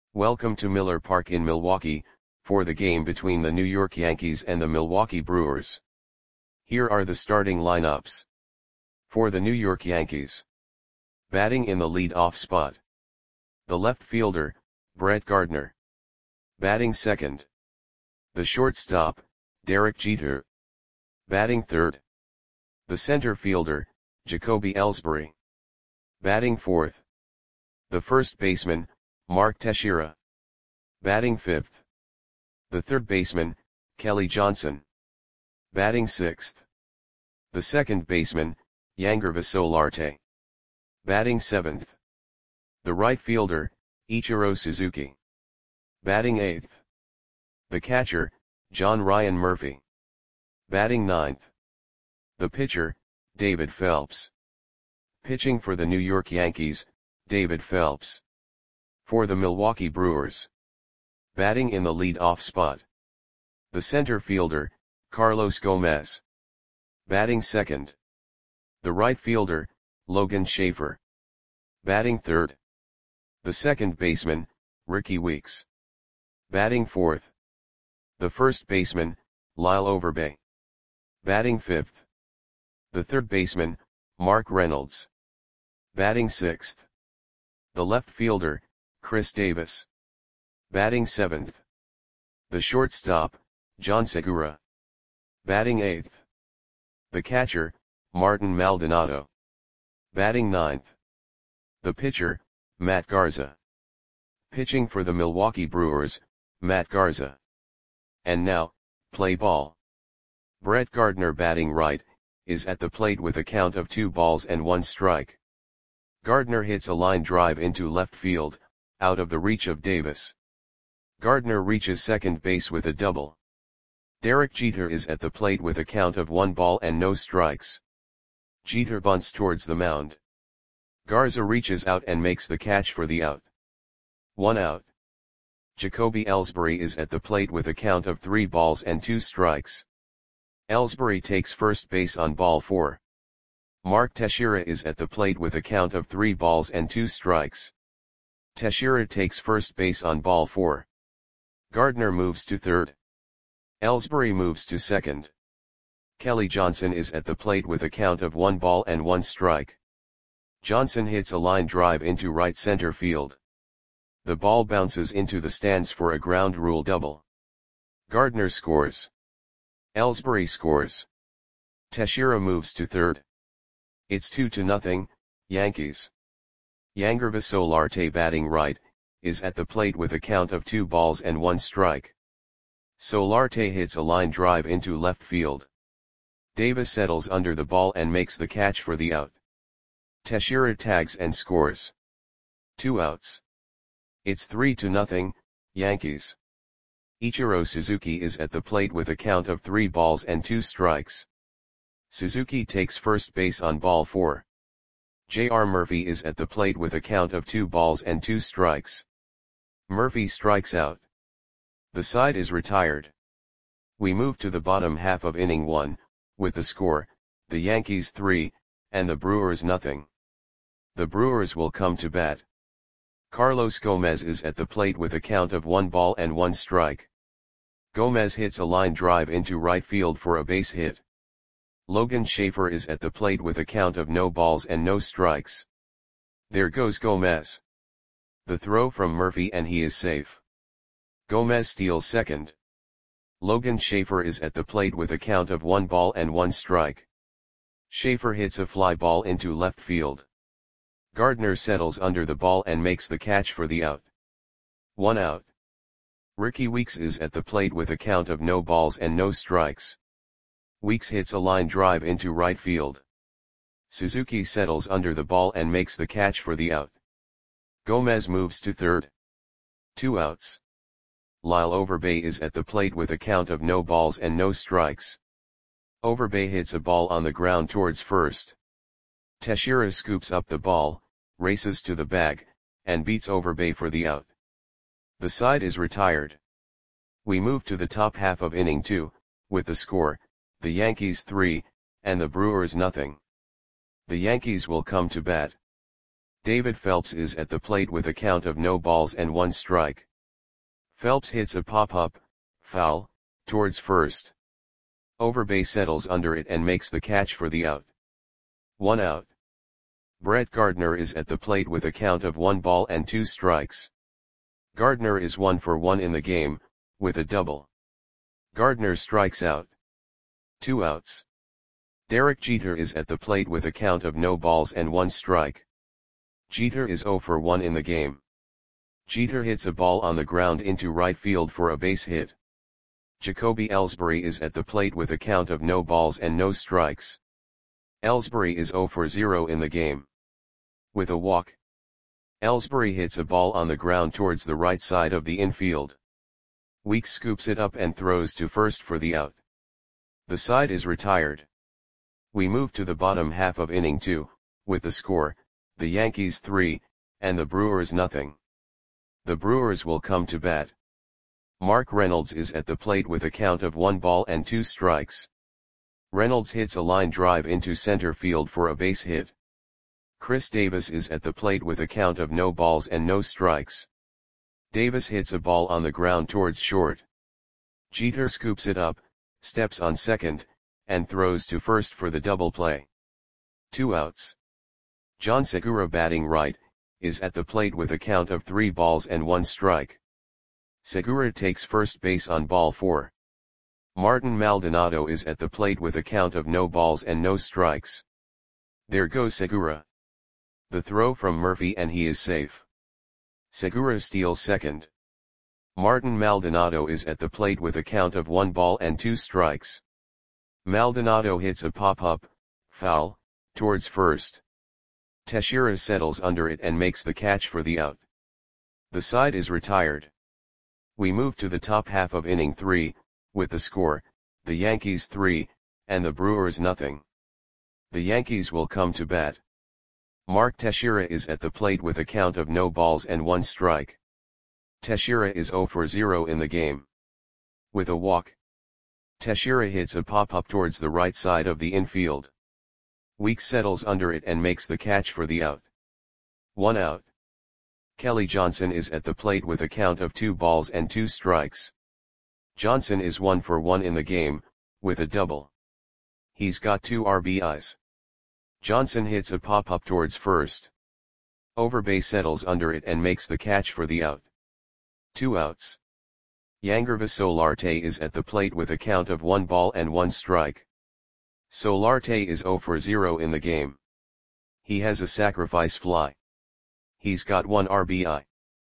Welcome to Miller Park in Milwaukee, for the game between the New York Yankees and the Milwaukee Brewers. Here are the starting lineups. For the New York Yankees. Batting in the lead-off spot. The left fielder, Brett Gardner. Batting second. The shortstop, Derek Jeter. Batting third. The center fielder, Jacoby Ellsbury. Batting fourth. The first baseman, Mark Teixeira. Batting fifth. The third baseman, Kelly Johnson. Batting sixth. The second baseman, Yangervis Solarte. Batting seventh. The right fielder, Ichiro Suzuki. Batting eighth. The catcher, John Ryan Murphy. Batting ninth. The pitcher, David Phelps. Pitching for the New York Yankees, David Phelps. For the Milwaukee Brewers. Batting in the lead-off spot. The center fielder, Carlos Gomez. Batting second. The right fielder, Logan Schafer. Batting third. The second baseman, Rickie Weeks. Batting fourth. The first baseman, Lyle Overbay. Batting fifth. The third baseman, Mark Reynolds. Batting sixth. The left fielder, Chris Davis. Batting seventh. The shortstop, John Segura. Batting eighth. The catcher, Martin Maldonado. Batting ninth. The pitcher, Matt Garza. Pitching for the Milwaukee Brewers, Matt Garza. And now, play ball. Brett Gardner batting right, is at the plate with a count of 2 balls and 1 strike. Gardner hits a line drive into left field, out of the reach of Davis. Gardner reaches second base with a double. Derek Jeter is at the plate with a count of 1 ball and no strikes. Jeter bunts towards the mound. Garza reaches out and makes the catch for the out. 1 out. Jacoby Ellsbury is at the plate with a count of 3 balls and 2 strikes. Ellsbury takes first base on ball 4. Mark Teixeira is at the plate with a count of 3 balls and 2 strikes. Teixeira takes first base on ball 4. Gardner moves to third. Ellsbury moves to second. Kelly Johnson is at the plate with a count of 1 ball and 1 strike. Johnson hits a line drive into right center field. The ball bounces into the stands for a ground rule double. Gardner scores. Ellsbury scores. Teixeira moves to third. It's 2-0, Yankees. Yangervis Solarte batting right, is at the plate with a count of 2 balls and 1 strike. Solarte hits a line drive into left field. Davis settles under the ball and makes the catch for the out. Teixeira tags and scores. 2 outs. It's 3-0, Yankees. Ichiro Suzuki is at the plate with a count of 3 balls and 2 strikes. Suzuki takes first base on ball 4. J.R. Murphy is at the plate with a count of 2 balls and 2 strikes. Murphy strikes out. The side is retired. We move to the bottom half of inning 1, with the score, the Yankees 3, and the Brewers nothing. The Brewers will come to bat. Carlos Gomez is at the plate with a count of 1 ball and 1 strike. Gomez hits a line drive into right field for a base hit. Logan Schafer is at the plate with a count of no balls and no strikes. There goes Gomez. The throw from Murphy and he is safe. Gomez steals second. Logan Schafer is at the plate with a count of 1 ball and 1 strike. Schafer hits a fly ball into left field. Gardner settles under the ball and makes the catch for the out. 1 out. Rickie Weeks is at the plate with a count of no balls and no strikes. Weeks hits a line drive into right field. Suzuki settles under the ball and makes the catch for the out. Gomez moves to third. 2 outs. Lyle Overbay is at the plate with a count of no balls and no strikes. Overbay hits a ball on the ground towards first. Teixeira scoops up the ball, races to the bag, and beats Overbay for the out. The side is retired. We move to the top half of inning 2, with the score, the Yankees 3, and the Brewers nothing. The Yankees will come to bat. David Phelps is at the plate with a count of no balls and 1 strike. Phelps hits a pop-up, foul, towards first. Overbay settles under it and makes the catch for the out. 1 out. Brett Gardner is at the plate with a count of 1 ball and 2 strikes. Gardner is 1 for 1 in the game, with a double. Gardner strikes out. 2 outs. Derek Jeter is at the plate with a count of no balls and 1 strike. Jeter is 0 for 1 in the game. Jeter hits a ball on the ground into right field for a base hit. Jacoby Ellsbury is at the plate with a count of no balls and no strikes. Ellsbury is 0 for 0 in the game. With a walk, Ellsbury hits a ball on the ground towards the right side of the infield. Weeks scoops it up and throws to first for the out. The side is retired. We move to the bottom half of inning 2, with the score, the Yankees 3, and the Brewers nothing. The Brewers will come to bat. Mark Reynolds is at the plate with a count of 1 ball and 2 strikes. Reynolds hits a line drive into center field for a base hit. Chris Davis is at the plate with a count of no balls and no strikes. Davis hits a ball on the ground towards short. Jeter scoops it up, steps on second, and throws to first for the double play. 2 outs. John Segura, batting right, is at the plate with a count of 3 balls and 1 strike. Segura takes first base on ball 4. Martin Maldonado is at the plate with a count of no balls and no strikes. There goes Segura. The throw from Murphy and he is safe. Segura steals second. Martin Maldonado is at the plate with a count of 1 ball and 2 strikes. Maldonado hits a pop-up, foul, towards first. Teixeira settles under it and makes the catch for the out. The side is retired. We move to the top half of inning 3, with the score, the Yankees 3, and the Brewers nothing. The Yankees will come to bat. Mark Teixeira is at the plate with a count of no balls and 1 strike. Teixeira is 0 for 0 in the game. With a walk, Teixeira hits a pop-up towards the right side of the infield. Weeks settles under it and makes the catch for the out. 1 out. Kelly Johnson is at the plate with a count of 2 balls and 2 strikes. Johnson is 1 for 1 in the game, with a double. He's got 2 RBIs. Johnson hits a pop-up towards first. Overbay settles under it and makes the catch for the out. 2 outs. Yangervis Solarte is at the plate with a count of 1 ball and 1 strike. Solarte is 0 for 0 in the game. He has a sacrifice fly. He's got 1 RBI.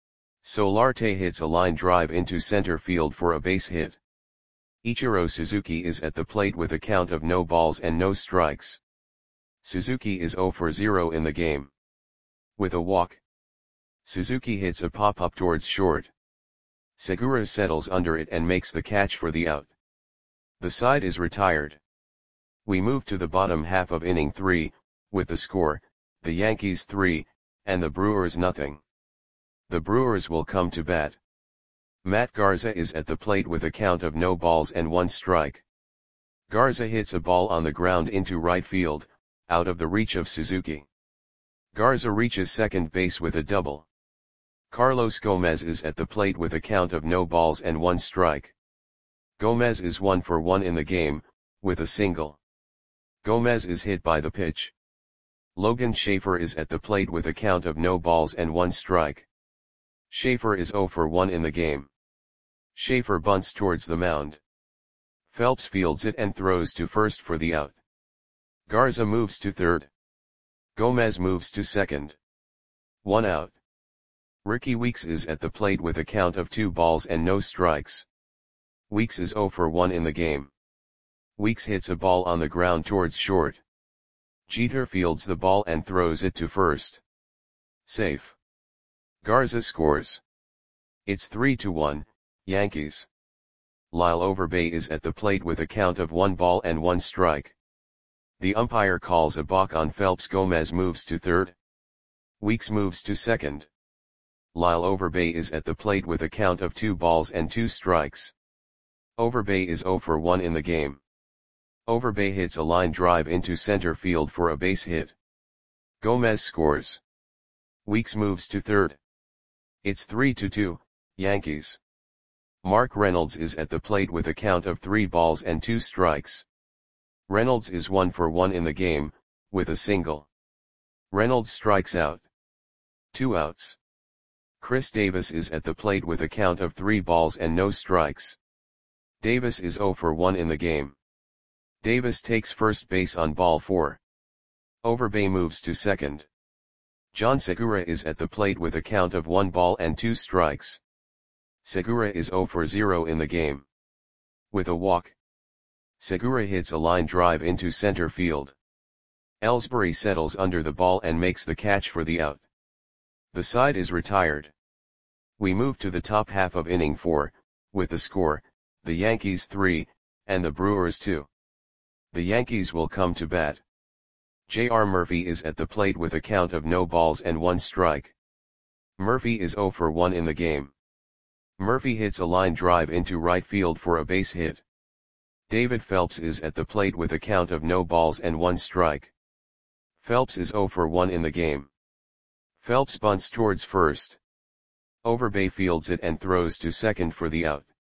Solarte hits a line drive into center field for a base hit. Ichiro Suzuki is at the plate with a count of no balls and no strikes. Suzuki is 0 for 0 in the game. With a walk, Suzuki hits a pop-up towards short. Segura settles under it and makes the catch for the out. The side is retired. We move to the bottom half of inning 3, with the score, the Yankees 3, and the Brewers nothing. The Brewers will come to bat. Matt Garza is at the plate with a count of no balls and 1 strike. Garza hits a ball on the ground into right field, out of the reach of Suzuki. Garza reaches second base with a double. Carlos Gomez is at the plate with a count of no balls and 1 strike. Gomez is 1 for 1 in the game, with a single. Gomez is hit by the pitch. Logan Schaefer is at the plate with a count of no balls and 1 strike. Schaefer is 0 for 1 in the game. Schaefer bunts towards the mound. Phelps fields it and throws to first for the out. Garza moves to third. Gomez moves to second. 1 out. Ricky Weeks is at the plate with a count of 2 balls and no strikes. Weeks is 0 for 1 in the game. Weeks hits a ball on the ground towards short. Jeter fields the ball and throws it to first. Safe. Garza scores. It's 3-1, Yankees. Lyle Overbay is at the plate with a count of 1 ball and 1 strike. The umpire calls a balk on Phelps. Gomez moves to third. Weeks moves to second. Lyle Overbay is at the plate with a count of 2 balls and 2 strikes. Overbay is 0 for 1 in the game. Overbay hits a line drive into center field for a base hit. Gomez scores. Weeks moves to third. It's 3-2, Yankees. Mark Reynolds is at the plate with a count of 3 balls and 2 strikes. Reynolds is 1 for 1 in the game, with a single. Reynolds strikes out. 2 outs. Chris Davis is at the plate with a count of 3 balls and no strikes. Davis is 0 for 1 in the game. Davis takes first base on ball 4. Overbay moves to second. John Segura is at the plate with a count of 1 ball and 2 strikes. Segura is 0 for 0 in the game. With a walk, Segura hits a line drive into center field. Ellsbury settles under the ball and makes the catch for the out. The side is retired. We move to the top half of inning 4, with the score, the Yankees 3, and the Brewers 2. The Yankees will come to bat. J.R. Murphy is at the plate with a count of no balls and 1 strike. Murphy is 0 for 1 in the game. Murphy hits a line drive into right field for a base hit. David Phelps is at the plate with a count of no balls and 1 strike. Phelps is 0 for 1 in the game. Phelps bunts towards first. Overbay fields it and throws to second for the out.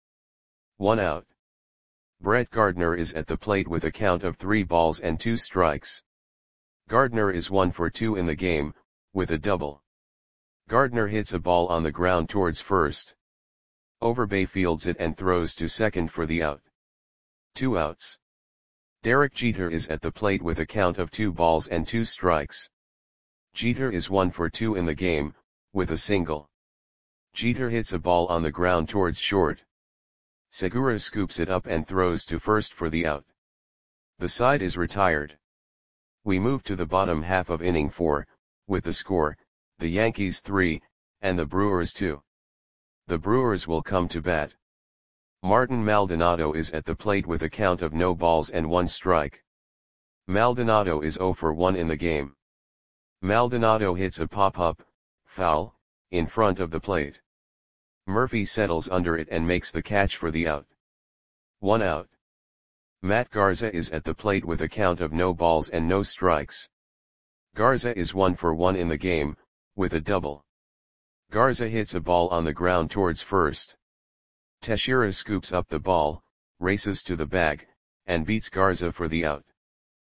1 out. Brett Gardner is at the plate with a count of 3 balls and 2 strikes. Gardner is 1 for 2 in the game, with a double. Gardner hits a ball on the ground towards first. Overbay fields it and throws to second for the out. 2 outs. Derek Jeter is at the plate with a count of 2 balls and 2 strikes. Jeter is 1 for 2 in the game, with a single. Jeter hits a ball on the ground towards short. Segura scoops it up and throws to first for the out. The side is retired. We move to the bottom half of inning 4, with the score, the Yankees 3, and the Brewers 2. The Brewers will come to bat. Martin Maldonado is at the plate with a count of no balls and 1 strike. Maldonado is 0 for 1 in the game. Maldonado hits a pop-up, foul, in front of the plate. Murphy settles under it and makes the catch for the out. 1 out. Matt Garza is at the plate with a count of no balls and no strikes. Garza is 1 for 1 in the game, with a double. Garza hits a ball on the ground towards first. Teixeira scoops up the ball, races to the bag, and beats Garza for the out.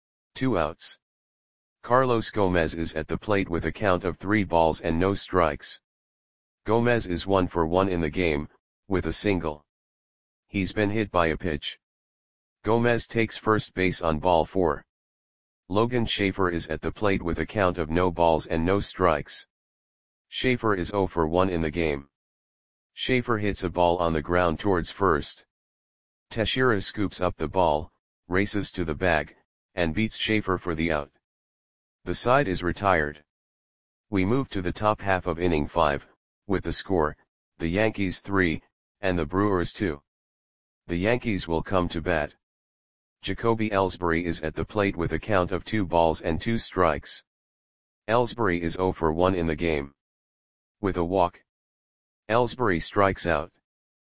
2 outs. Carlos Gomez is at the plate with a count of 3 balls and no strikes. Gomez is 1 for 1 in the game, with a single. He's been hit by a pitch. Gomez takes first base on ball 4. Logan Schaefer is at the plate with a count of no balls and no strikes. Schaefer is 0 for 1 in the game. Schaefer hits a ball on the ground towards first. Teixeira scoops up the ball, races to the bag, and beats Schaefer for the out. The side is retired. We move to the top half of inning 5, with the score, the Yankees 3, and the Brewers 2. The Yankees will come to bat. Jacoby Ellsbury is at the plate with a count of 2 balls and 2 strikes. Ellsbury is 0 for 1 in the game. With a walk, Ellsbury strikes out.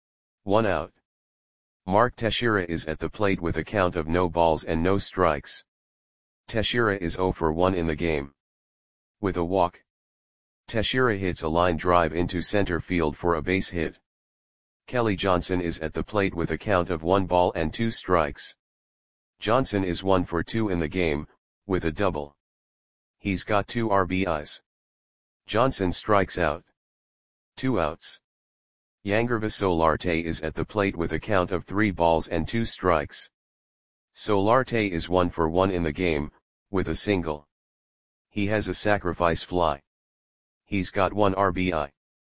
1 out. Mark Teixeira is at the plate with a count of no balls and no strikes. Teixeira is 0 for 1 in the game. With a walk, Teixeira hits a line drive into center field for a base hit. Kelly Johnson is at the plate with a count of 1 ball and 2 strikes. Johnson is 1 for 2 in the game, with a double. He's got 2 RBIs. Johnson strikes out. 2 outs. Yangervis Solarte is at the plate with a count of 3 balls and 2 strikes. Solarte is 1 for 1 in the game, with a single. He has a sacrifice fly. He's got 1 RBI.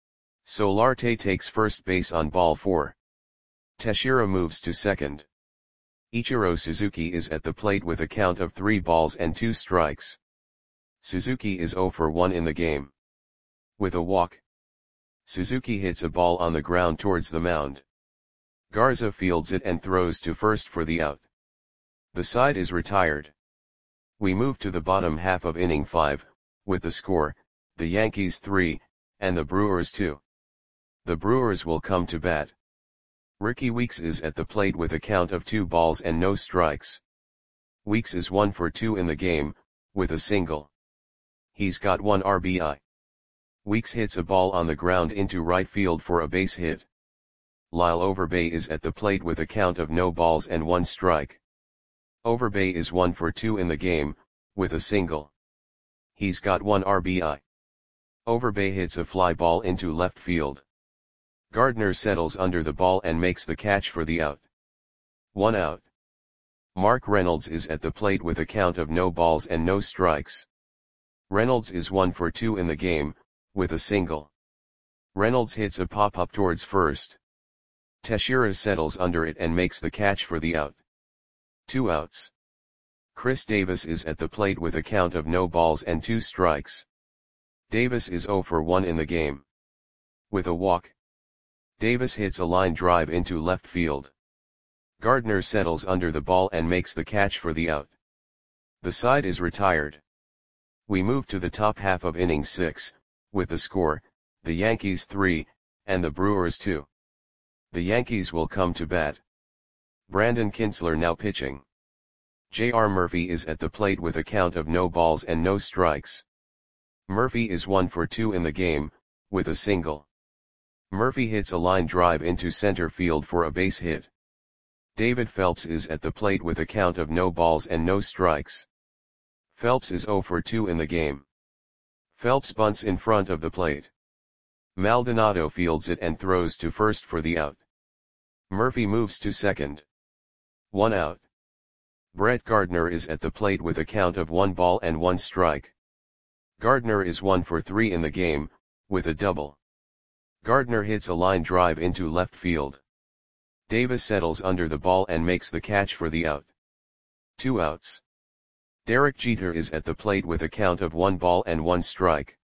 Solarte takes first base on ball 4. Teixeira moves to second. Ichiro Suzuki is at the plate with a count of 3 balls and 2 strikes. Suzuki is 0 for 1 in the game. With a walk, Suzuki hits a ball on the ground towards the mound. Garza fields it and throws to first for the out. The side is retired. We move to the bottom half of inning 5, with the score, the Yankees 3, and the Brewers 2. The Brewers will come to bat. Ricky Weeks is at the plate with a count of 2 balls and no strikes. Weeks is 1 for 2 in the game, with a single. He's got 1 RBI. Weeks hits a ball on the ground into right field for a base hit. Lyle Overbay is at the plate with a count of no balls and 1 strike. Overbay is 1 for 2 in the game, with a single. He's got 1 RBI. Overbay hits a fly ball into left field. Gardner settles under the ball and makes the catch for the out. 1 out. Mark Reynolds is at the plate with a count of no balls and no strikes. Reynolds is 1 for 2 in the game, with a single. Reynolds hits a pop-up towards first. Teixeira settles under it and makes the catch for the out. 2 outs. Chris Davis is at the plate with a count of no balls and 2 strikes. Davis is 0 for 1 in the game. With a walk. Davis hits a line drive into left field. Gardner settles under the ball and makes the catch for the out. The side is retired. We move to the top half of inning 6, with the score, the Yankees 3, and the Brewers 2. The Yankees will come to bat. Brandon Kintzler now pitching. J.R. Murphy is at the plate with a count of no balls and no strikes. Murphy is 1 for 2 in the game, with a single. Murphy hits a line drive into center field for a base hit. David Phelps is at the plate with a count of no balls and no strikes. Phelps is 0 for 2 in the game. Phelps bunts in front of the plate. Maldonado fields it and throws to first for the out. Murphy moves to second. 1 out. Brett Gardner is at the plate with a count of 1 ball and 1 strike. Gardner is 1 for 3 in the game, with a double. Gardner hits a line drive into left field. Davis settles under the ball and makes the catch for the out. 2 outs. Derek Jeter is at the plate with a count of 1 ball and 1 strike.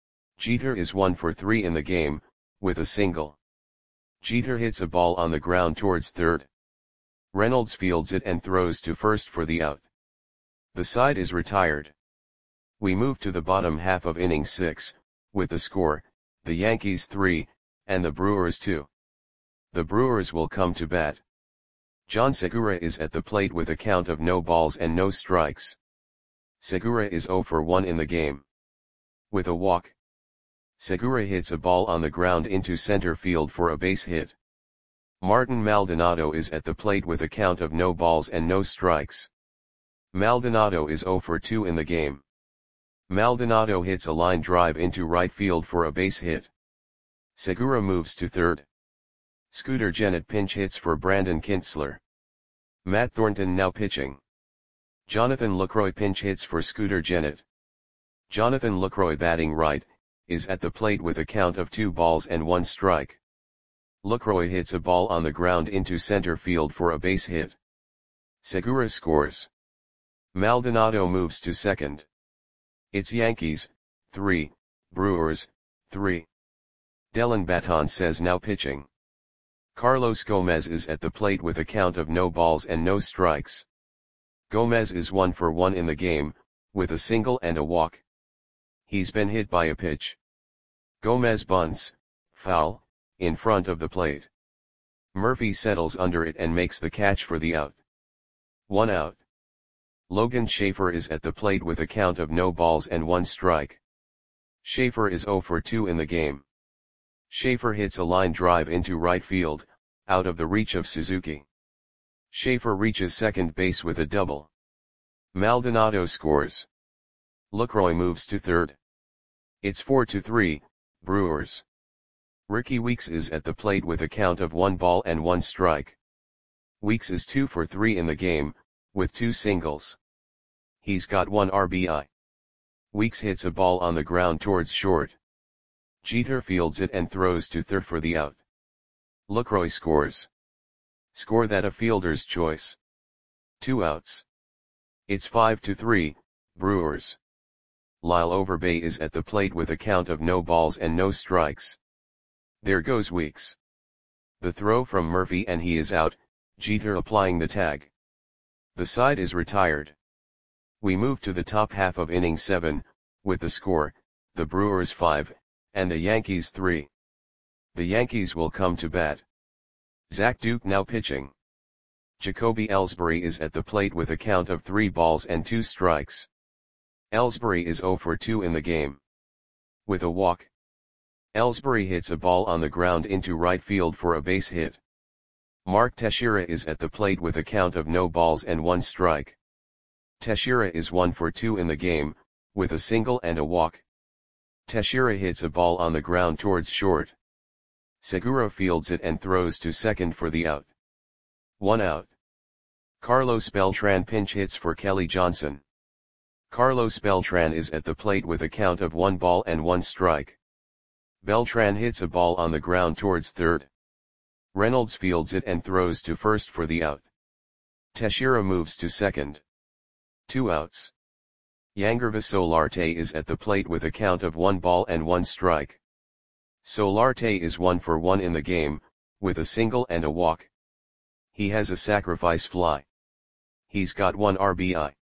Jeter is 1 for 3 in the game, with a single. Jeter hits a ball on the ground towards third. Reynolds fields it and throws to first for the out. The side is retired. We move to the bottom half of inning 6, with the score, the Yankees 3, and the Brewers 2. The Brewers will come to bat. John Segura is at the plate with a count of no balls and no strikes. Segura is 0 for 1 in the game. With a walk. Segura hits a ball on the ground into center field for a base hit. Martin Maldonado is at the plate with a count of no balls and no strikes. Maldonado is 0 for 2 in the game. Maldonado hits a line drive into right field for a base hit. Segura moves to third. Scooter Gennett pinch hits for Brandon Kintzler. Matt Thornton now pitching. Jonathan Lucroy pinch hits for Scooter Gennett. Jonathan Lucroy batting right, is at the plate with a count of 2 balls and 1 strike. Lucroy hits a ball on the ground into center field for a base hit. Segura scores. Maldonado moves to second. It's Yankees, 3, Brewers, 3. Dellin Betances now pitching. Carlos Gomez is at the plate with a count of no balls and no strikes. Gomez is 1 for 1 in the game, with a single and a walk. He's been hit by a pitch. Gomez bunts, foul, in front of the plate. Murphy settles under it and makes the catch for the out. 1 out. Logan Schaefer is at the plate with a count of no balls and 1 strike. Schaefer is 0 for 2 in the game. Schaefer hits a line drive into right field, out of the reach of Suzuki. Schaefer reaches second base with a double. Maldonado scores. Lucroy moves to third. It's 4-3, Brewers. Ricky Weeks is at the plate with a count of 1 ball and 1 strike. Weeks is 2 for 3 in the game, with 2 singles. He's got 1 RBI. Weeks hits a ball on the ground towards short. Jeter fields it and throws to third for the out. Lucroy scores. Score that a fielder's choice. 2 outs. It's 5-3, Brewers. Lyle Overbay is at the plate with a count of no balls and no strikes. There goes Weeks. The throw from Murphy and he is out, Jeter applying the tag. The side is retired. We move to the top half of inning 7, with the score, the Brewers 5, and the Yankees 3. The Yankees will come to bat. Zach Duke now pitching. Jacoby Ellsbury is at the plate with a count of 3 balls and 2 strikes. Ellsbury is 0 for 2 in the game. With a walk. Ellsbury hits a ball on the ground into right field for a base hit. Mark Teixeira is at the plate with a count of no balls and 1 strike. Teixeira is 1 for 2 in the game, with a single and a walk. Teixeira hits a ball on the ground towards short. Segura fields it and throws to second for the out. 1 out. Carlos Beltran pinch hits for Kelly Johnson. Carlos Beltran is at the plate with a count of 1 ball and 1 strike. Beltran hits a ball on the ground towards third. Reynolds fields it and throws to first for the out. Teixeira moves to second. 2 outs. Yangervis Solarte is at the plate with a count of 1 ball and 1 strike. Solarte is 1 for 1 in the game, with a single and a walk. He has a sacrifice fly. He's got 1 RBI.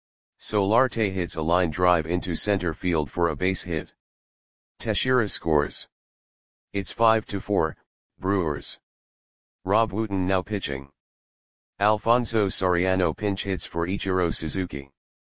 Solarte hits a line drive into center field for a base hit. Teixeira scores. It's 5-4, Brewers. Rob Wooten now pitching. Alfonso Soriano pinch hits for Ichiro Suzuki.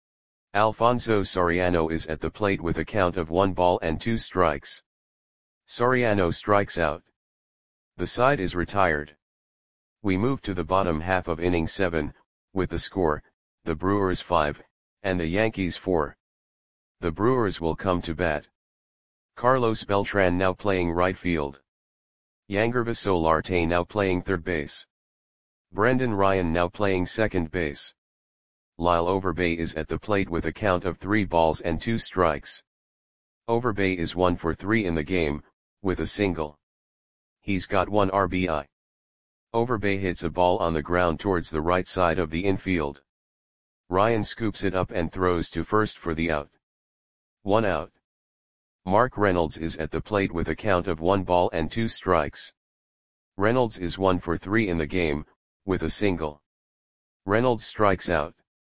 Alfonso Soriano is at the plate with a count of 1 ball and 2 strikes. Soriano strikes out. The side is retired. We move to the bottom half of inning 7, with the score, the Brewers 5, and the Yankees 4. The Brewers will come to bat. Carlos Beltran now playing right field. Yangervis Solarte now playing third base. Brendan Ryan now playing second base. Lyle Overbay is at the plate with a count of 3 balls and 2 strikes. Overbay is 1 for 3 in the game, with a single. He's got 1 RBI. Overbay hits a ball on the ground towards the right side of the infield. Ryan scoops it up and throws to first for the out. 1 out. Mark Reynolds is at the plate with a count of 1 ball and 2 strikes. Reynolds is 1 for 3 in the game, with a single. Reynolds strikes out.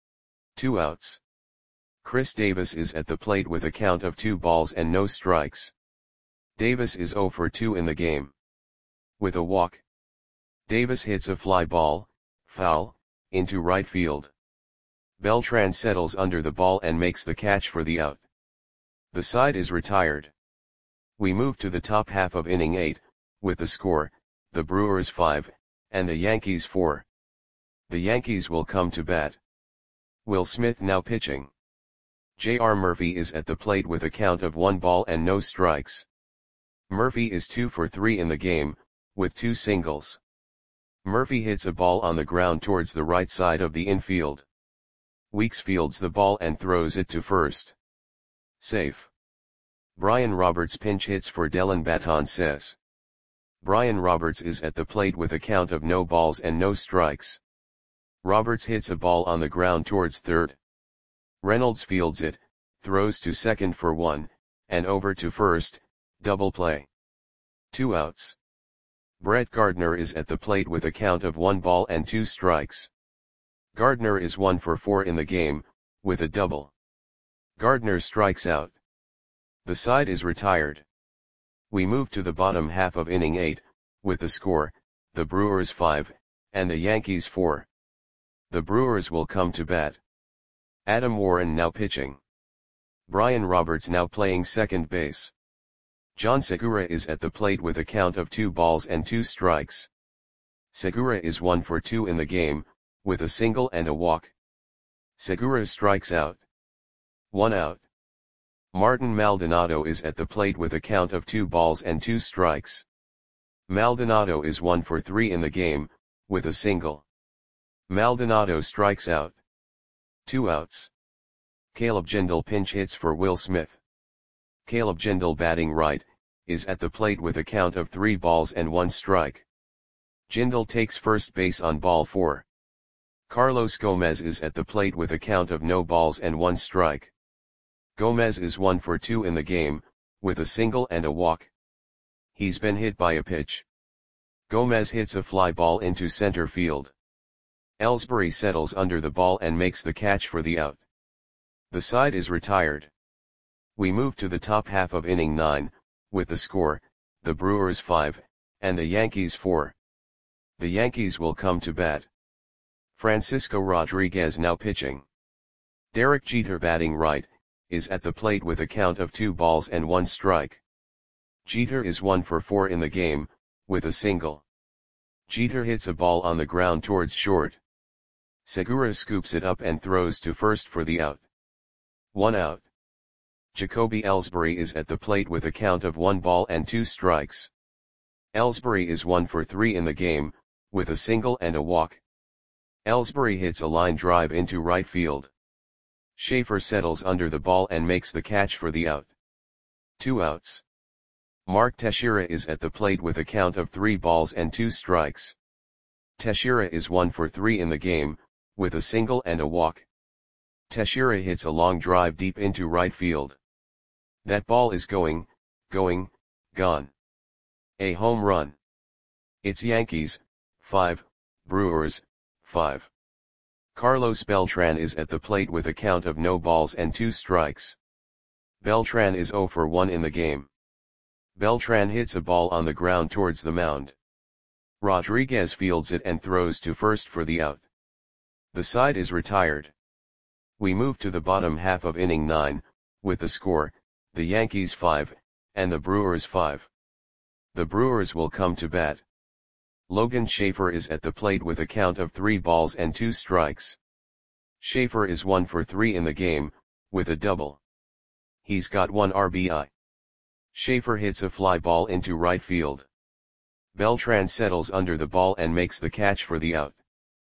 2 outs. Chris Davis is at the plate with a count of 2 balls and no strikes. Davis is 0 for 2 in the game. With a walk. Davis hits a fly ball, foul, into right field. Beltran settles under the ball and makes the catch for the out. The side is retired. We move to the top half of inning 8, with the score, the Brewers 5, and the Yankees 4. The Yankees will come to bat. Will Smith now pitching. J.R. Murphy is at the plate with a count of 1 ball and no strikes. Murphy is 2 for 3 in the game, with 2 singles. Murphy hits a ball on the ground towards the right side of the infield. Weeks fields the ball and throws it to first. Safe. Brian Roberts pinch hits for Dellin Betances. Brian Roberts is at the plate with a count of no balls and no strikes. Roberts hits a ball on the ground towards third. Reynolds fields it, throws to second for 1, and over to first, double play. 2 outs. Brett Gardner is at the plate with a count of 1 ball and 2 strikes. Gardner is 1 for 4 in the game, with a double. Gardner strikes out. The side is retired. We move to the bottom half of inning 8, with the score, the Brewers 5, and the Yankees 4. The Brewers will come to bat. Adam Warren now pitching. Brian Roberts now playing second base. John Segura is at the plate with a count of 2 balls and 2 strikes. Segura is 1 for 2 in the game, with a single and a walk. Segura strikes out. 1 out. Martin Maldonado is at the plate with a count of 2 balls and 2 strikes. Maldonado is 1 for 3 in the game, with a single. Maldonado strikes out. 2 outs. Caleb Jindal pinch hits for Will Smith. Caleb Jindal batting right, is at the plate with a count of 3 balls and 1 strike. Jindal takes first base on ball 4. Carlos Gomez is at the plate with a count of no balls and 1 strike. Gomez is 1 for 2 in the game, with a single and a walk. He's been hit by a pitch. Gomez hits a fly ball into center field. Ellsbury settles under the ball and makes the catch for the out. The side is retired. We move to the top half of inning 9, with the score, the Brewers 5, and the Yankees 4. The Yankees will come to bat. Francisco Rodriguez now pitching. Derek Jeter batting right, is at the plate with a count of 2 balls and 1 strike. Jeter is 1 for 4 in the game, with a single. Jeter hits a ball on the ground towards short. Segura scoops it up and throws to first for the out. 1 out. Jacoby Ellsbury is at the plate with a count of 1 ball and 2 strikes. Ellsbury is 1 for 3 in the game, with a single and a walk. Ellsbury hits a line drive into right field. Schaefer settles under the ball and makes the catch for the out. 2 outs. Mark Teixeira is at the plate with a count of 3 balls and 2 strikes. Teixeira is 1 for 3 in the game, with a single and a walk. Teixeira hits a long drive deep into right field. That ball is gone. A home run. It's Yankees, 5, Brewers, 5. Carlos Beltran is at the plate with a count of no balls and 2 strikes. Beltran is 0 for 1 in the game. Beltran hits a ball on the ground towards the mound. Rodriguez fields it and throws to first for the out. The side is retired. We move to the bottom half of inning 9, with the score, the Yankees 5, and the Brewers 5. The Brewers will come to bat. Logan Schaefer is at the plate with a count of 3 balls and 2 strikes. Schaefer is 1 for 3 in the game, with a double. He's got 1 RBI. Schaefer hits a fly ball into right field. Beltran settles under the ball and makes the catch for the out.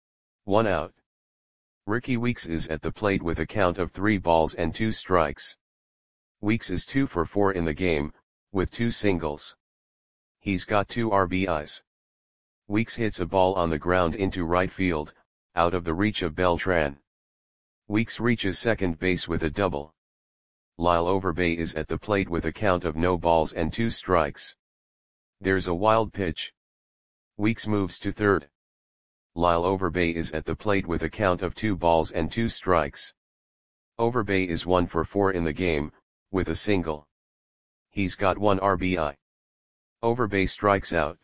1 out. Ricky Weeks is at the plate with a count of 3 balls and 2 strikes. Weeks is 2 for 4 in the game, with 2 singles. He's got 2 RBIs. Weeks hits a ball on the ground into right field, out of the reach of Beltran. Weeks reaches second base with a double. Lyle Overbay is at the plate with a count of no balls and 2 strikes. There's a wild pitch. Weeks moves to third. Lyle Overbay is at the plate with a count of 2 balls and 2 strikes. Overbay is 1 for 4 in the game, with a single. He's got 1 RBI. Overbay strikes out.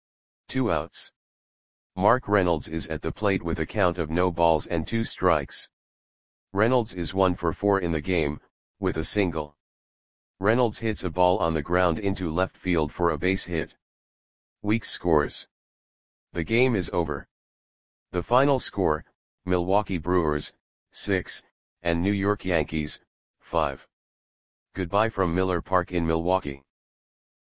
2 outs. Mark Reynolds is at the plate with a count of no balls and 2 strikes. Reynolds is 1 for 4 in the game, with a single. Reynolds hits a ball on the ground into left field for a base hit. Weeks scores. The game is over. The final score, Milwaukee Brewers, 6, and New York Yankees, 5. Goodbye from Miller Park in Milwaukee.